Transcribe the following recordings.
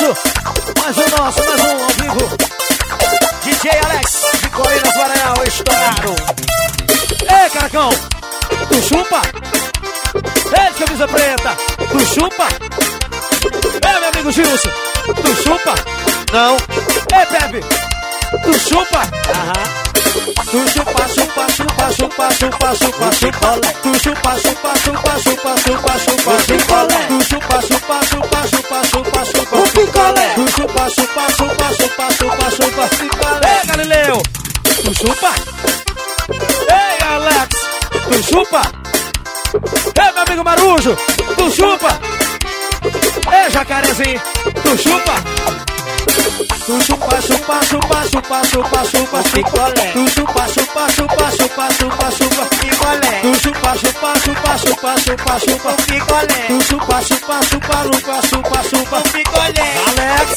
Marujo. Mais um nosso, mais um ao vivo. DJ Alex, de Colinas Maranhão, estourado. Ei, caracão, tu chupa? Ei, de camisa preta, tu chupa? Ei, meu amigo Gilson, tu chupa? Não. Ei, Pepe, tu chupa? Aham. Tu chupa, chupa, chupa, chupa, chupa, chupa, chupa. Tu chupa, chupa, chupa, chupa, chupa, chupa, picolé. Tu chupa, chupa, chupa, chupa, chupa, chupa, picolé. Tu chupa, chupa, chupa, chupa, chupa, chupa, picolé. Ei, Galileu, tu chupa? Ei, Alex, tu chupa? Ei, meu amigo Marujo, tu chupa? Ei, Jacarezinho, tu chupa? Tu chupa, chupa, chupa, chupa, chupa, chupa, picolé. Tu chupa, chupa, chupa, chupa, chupa, chupa, picolé. Tu chupa, chupa, chupa, chupa, chupa, chupa, picolé. Tu chupa, chupa, chupa, chupa, chupa, chupa, picolé. Alex,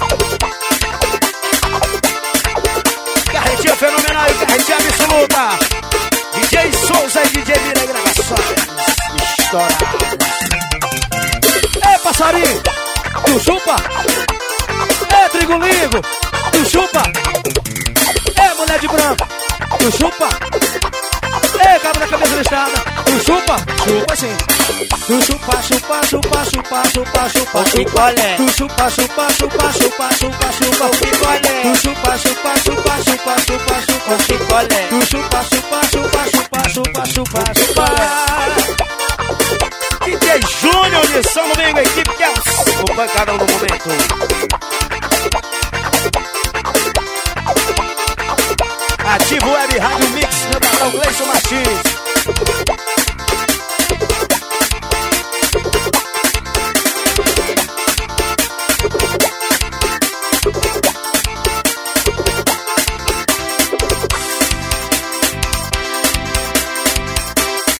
carretinha fenomenal e carretinha absoluta. DJ Souza e DJ Mira gravações. Estourado. Ei, passarinho, tu chupa? Ei, trigo ligo, tu chupa? Ei, mulher de branco, tu chupa? Ei, cabra na cabeça da estrada, tu chupa? Chupa sim. Tu chupa, chupa, chupa, chupa, chupa, chupa, picolé. Tu chupa, chupa, chupa, chupa, chupa, chupa, picolé. Tu chupa, chupa, chupa, chupa, chupa, chupa, picolé. Tu chupa, chupa, chupa, chupa, chupa, chupa, chupa. DJ Júnior de São Domingo, equipe que é o pancadão do momento. Ativo Web Rádio Mix, meu patrão Gleison Martins.